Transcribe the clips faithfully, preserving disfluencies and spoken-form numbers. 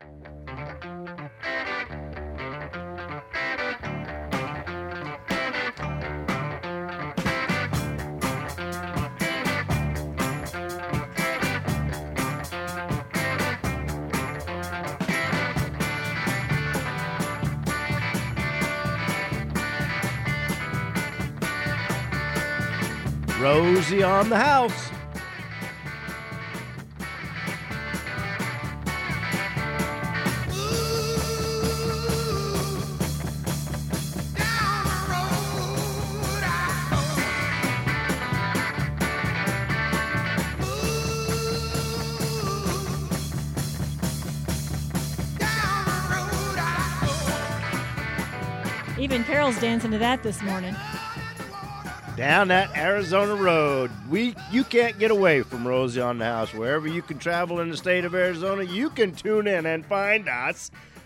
Rosie on the house. Even Carol's dancing to that this morning. Down that Arizona road. We you can't get away from Rosie on the House. Wherever you can travel in the state of Arizona, you can tune in and find us,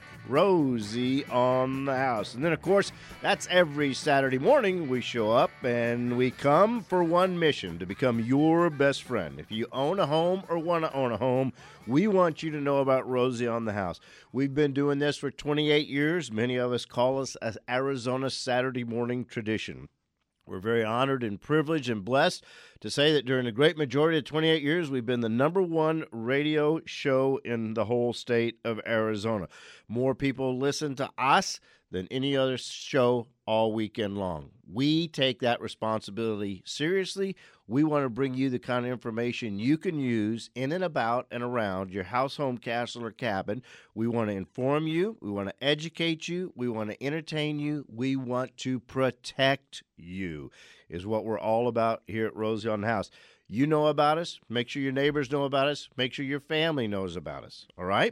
Rosie on the House. And then, of course, that's every Saturday morning we show up and we come for one mission, to become your best friend. If you own a home or want to own a home, we want you to know about Rosie on the House. We've been doing this for twenty-eight years. Many of us call us as Arizona Saturday morning tradition. We're very honored and privileged and blessed to say that during the great majority of twenty-eight years, we've been the number one radio show in the whole state of Arizona. More people listen to us than any other show all weekend long. We take that responsibility seriously. We want to bring you the kind of information you can use in and about and around your house, home, castle, or cabin. We want to inform you. We want to educate you. We want to entertain you. We want to protect you, is what we're all about here at Rosie on the House. You know about us. Make sure your neighbors know about us. Make sure your family knows about us. All right?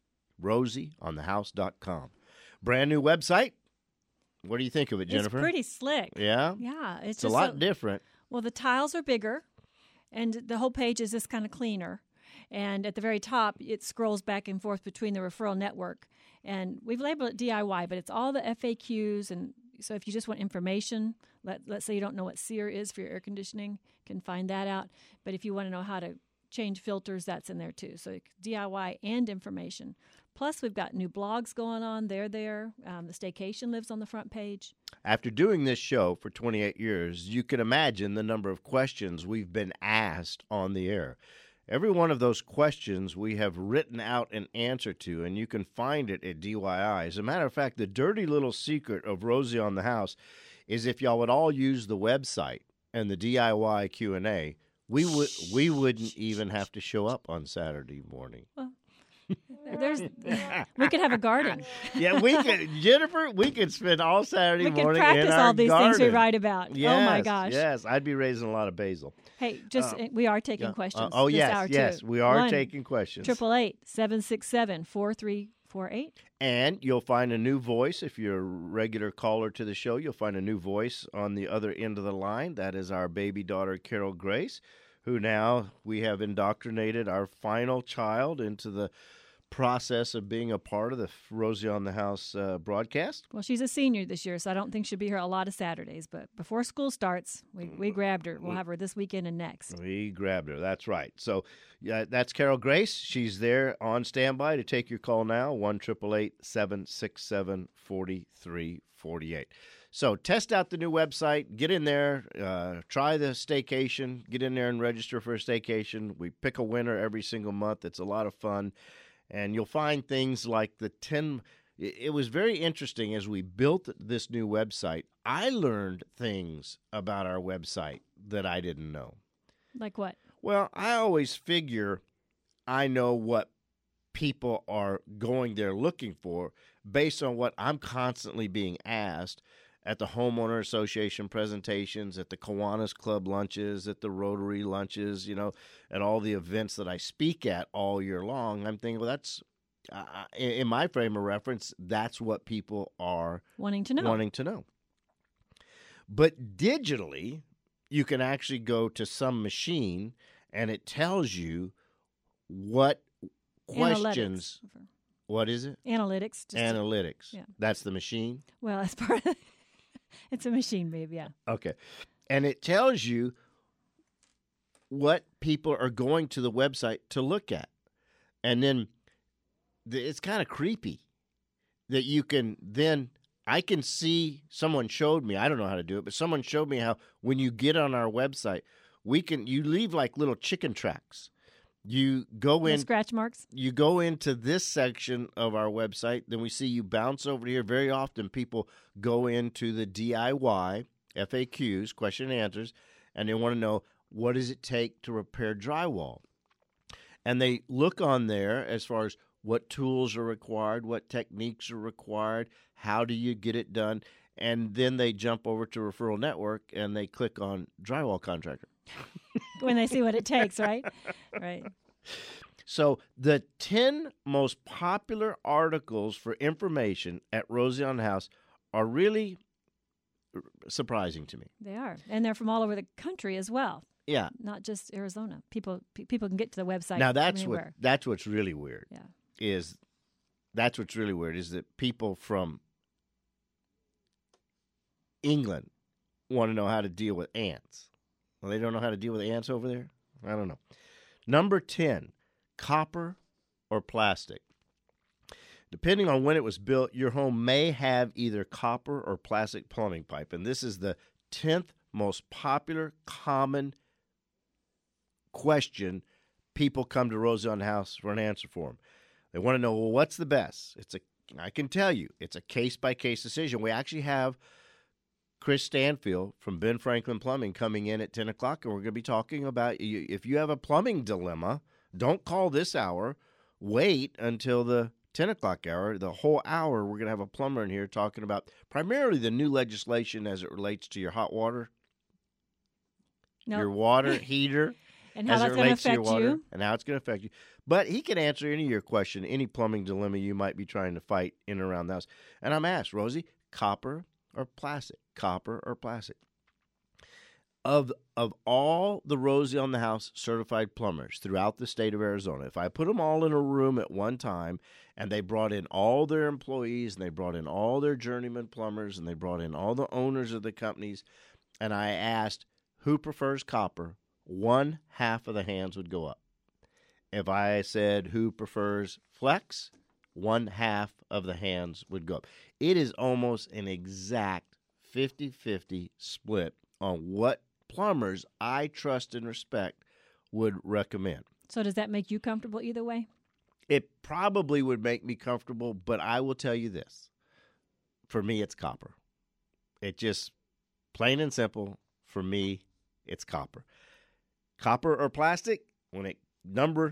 rosie on the house dot com. Brand new website. What do you think of it, Jennifer? It's pretty slick. Yeah? Yeah. It's, It's just a lot a, different. Well, the tiles are bigger, and the whole page is just kind of cleaner. And at the very top, it scrolls back and forth between the referral network. And we've labeled it D I Y, but it's all the F A Qs. And so if you just want information, let, let's say you don't know what SEER is for your air conditioning, you can find that out. But if you want to know how to change filters, that's in there too. So D I Y and information. Plus, we've got new blogs going on. They're there. Um, the Staycation lives on the front page. After doing this show for twenty-eight years, you can imagine the number of questions we've been asked on the air. Every one of those questions we have written out an answer to, and you can find it at D Y I. As a matter of fact, the dirty little secret of Rosie on the House is if y'all would all use the website and the D I Y Q and A, we would we wouldn't even have to show up on Saturday morning. Well, there's we could have a garden. Yeah, we could, Jennifer. We could spend all Saturday we could morning practice in our all these garden. things we write about. Yes, oh my gosh! Yes, I'd be raising a lot of basil. Hey, just Uh, we are taking yeah. questions. Uh, oh this yes, hour yes, too. we are One, taking questions. Triple eight seven six seven four three four eight. And you'll find a new voice. If you're a regular caller to the show, you'll find a new voice on the other end of the line. That is our baby daughter, Carol Grace, who now we have indoctrinated our final child into the process of being a part of the Rosie on the House uh, broadcast. Well, she's a senior this year, so I don't think she'll be here a lot of Saturdays. But before school starts, we, we grabbed her. We'll have her this weekend and next. We grabbed her. That's right. So yeah, that's Carol Grace. She's there on standby to take your call now, one eight eight eight, seven six seven, four three four eight. So test out the new website. Get in there. Uh, try the staycation. Get in there and register for a staycation. We pick a winner every single month. It's a lot of fun. And you'll find things like the ten. It was very interesting as we built this new website. I learned things about our website that I didn't know. Like what? Well, I always figure I know what people are going there looking for based on what I'm constantly being asked at the Homeowner Association presentations, at the Kiwanis Club lunches, at the Rotary lunches, you know, at all the events that I speak at all year long. I'm thinking, well, that's, uh, in my frame of reference, that's what people are Wanting to know. wanting to know. But digitally, you can actually go to some machine and it tells you what questions. Analytics. What is it? Analytics. Just Analytics. To, yeah. That's the machine? Well, that's part of it's a machine, babe, yeah. Okay. And it tells you what people are going to the website to look at. And then th- it's kind of creepy that you can then I can see someone showed me. I don't know how to do it, but someone showed me how when you get on our website, we can you leave like little chicken tracks. You go in The scratch marks. You go into this section of our website, then we see you bounce over here. Very often people go into the D I Y F A Qs, question and answers, and they want to know what does it take to repair drywall. And they look on there as far as what tools are required, what techniques are required, how do you get it done, and then they jump over to Referral Network and they click on drywall contractor. When they see what it takes, right? Right. So the ten most popular articles for information at Rosie on the House are really surprising to me. They are. And they're from all over the country as well. Yeah. Not just Arizona. People pe- people can get to the website Now that's from what anywhere. that's what's really weird. Yeah. Is that's what's really weird is that people from England want to know how to deal with ants. Well, they don't know how to deal with ants over there? I don't know. Number ten, copper or plastic. Depending on when it was built, your home may have either copper or plastic plumbing pipe. And this is the tenth most popular, common question people come to Rosie on the House for an answer for them. They want to know, well, what's the best? It's a, I can tell you, it's a case-by-case decision. We actually have Chris Stanfield from Ben Franklin Plumbing coming in at ten o'clock, and we're going to be talking about if you have a plumbing dilemma, don't call this hour. Wait until the ten o'clock hour. The whole hour, we're going to have a plumber in here talking about primarily the new legislation as it relates to your hot water, No. your water heater, And how as it that's going to relates to your affect water, you. and how it's going to affect you. But he can answer any of your question, any plumbing dilemma you might be trying to fight in and around the house. And I'm asked, Rosie, copper or plastic? Copper or plastic? Of of all the Rosie on the House certified plumbers throughout the state of Arizona, if I put them all in a room at one time and they brought in all their employees and they brought in all their journeyman plumbers and they brought in all the owners of the companies, and I asked who prefers copper, one half of the hands would go up. If I said who prefers flex, one half of the hands would go up. It is almost an exact fifty-fifty split on what plumbers I trust and respect would recommend. So does that make you comfortable either way? It probably would make me comfortable, but I will tell you this. For me, it's copper. It just, plain and simple, for me, it's copper. Copper or plastic? When it number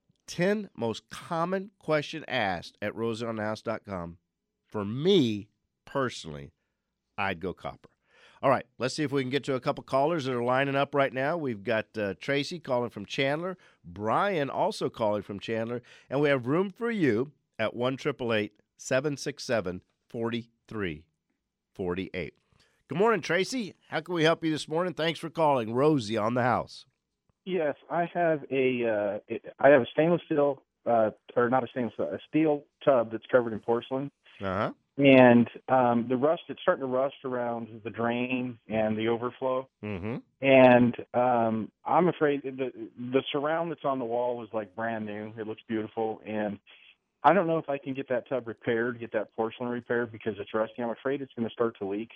ten most common question asked at rosie on the house dot com, for me, personally, I'd go copper. All right, let's see if we can get to a couple callers that are lining up right now. We've got uh, Tracy calling from Chandler, Brian also calling from Chandler, and we have room for you at one eight eight eight, seven six seven, four three four eight. Good morning, Tracy. How can we help you this morning? Thanks for calling Rosie on the House. Yes, I have a uh, I have a stainless steel uh, or not a stainless steel, a steel tub that's covered in porcelain. Uh-huh. And um, the rust, it's starting to rust around the drain and the overflow. Mm-hmm. And um, I'm afraid the the surround that's on the wall is like brand new. It looks beautiful. And I don't know if I can get that tub repaired, get that porcelain repaired because it's rusty. I'm afraid it's going to start to leak.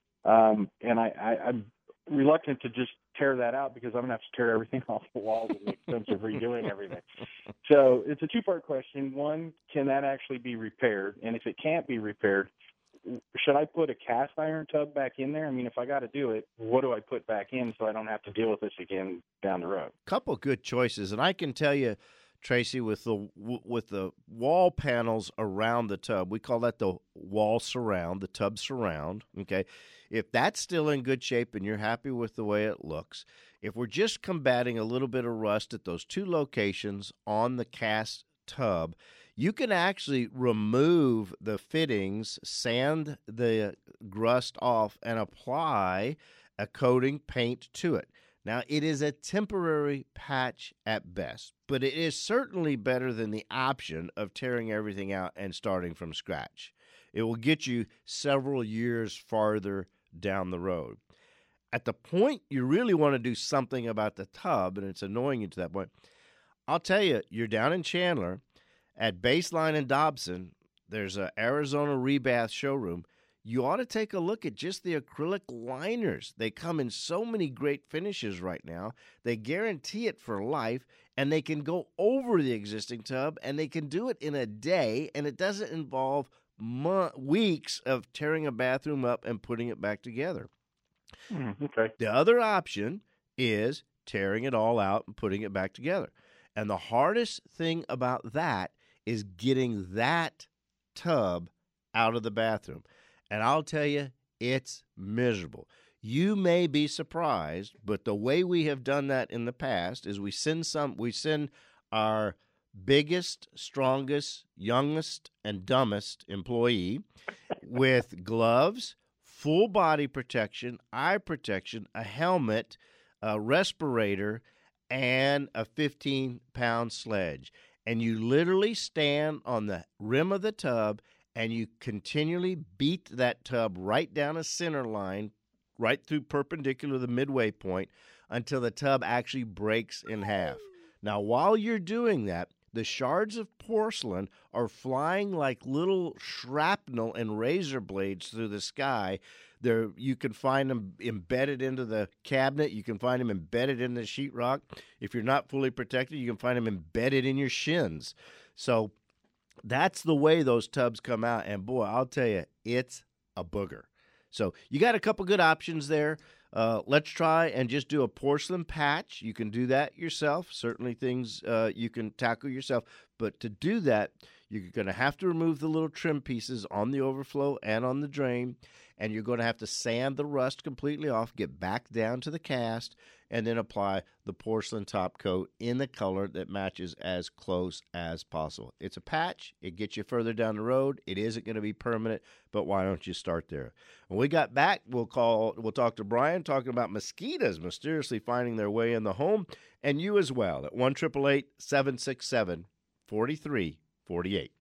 Um, and I, I, I'm reluctant to just tear that out because I'm going to have to tear everything off the walls and the expense of redoing everything. So it's a two-part question. One, can that actually be repaired? And if it can't be repaired, should I put a cast iron tub back in there? I mean, if I got to do it, what do I put back in so I don't have to deal with this again down the road? Couple good choices, and I can tell you, Tracy, with the with the wall panels around the tub, we call that the wall surround, the tub surround, okay? If that's still in good shape and you're happy with the way it looks, if we're just combating a little bit of rust at those two locations on the cast tub, you can actually remove the fittings, sand the rust off, and apply a coating paint to it. Now, it is a temporary patch at best, but it is certainly better than the option of tearing everything out and starting from scratch. It will get you several years farther down the road. At the point you really want to do something about the tub, and it's annoying you to that point, I'll tell you, you're down in Chandler, at Baseline and Dobson, there's a Arizona Rebath showroom. You ought to take a look at just the acrylic liners. They come in so many great finishes right now. They guarantee it for life, and they can go over the existing tub, and they can do it in a day, and it doesn't involve mo- weeks of tearing a bathroom up and putting it back together. Mm, okay. The other option is tearing it all out and putting it back together. And the hardest thing about that is getting that tub out of the bathroom. And I'll tell you, it's miserable. You may be surprised, but the way we have done that in the past is we send some we send our biggest, strongest, youngest, and dumbest employee with gloves, full body protection, eye protection, a helmet, a respirator, and a fifteen-pound sledge. And you literally stand on the rim of the tub and you continually beat that tub right down a center line, right through perpendicular to the midway point, until the tub actually breaks in half. Now, while you're doing that, the shards of porcelain are flying like little shrapnel and razor blades through the sky. There, you can find them embedded into the cabinet. You can find them embedded in the sheetrock. If you're not fully protected, you can find them embedded in your shins. So that's the way those tubs come out. And, boy, I'll tell you, it's a booger. So you got a couple good options there. Uh, let's try and just do a porcelain patch. You can do that yourself. Certainly things uh, you can tackle yourself. But to do that, you're going to have to remove the little trim pieces on the overflow and on the drain. And you're going to have to sand the rust completely off, get back down to the cast, and then apply the porcelain top coat in the color that matches as close as possible. It's a patch. It gets you further down the road. It isn't going to be permanent, but why don't you start there? When we got back, we'll call. We'll talk to Brian talking about mosquitoes mysteriously finding their way in the home, and you as well at one eight eight eight, seven six seven, four three four eight.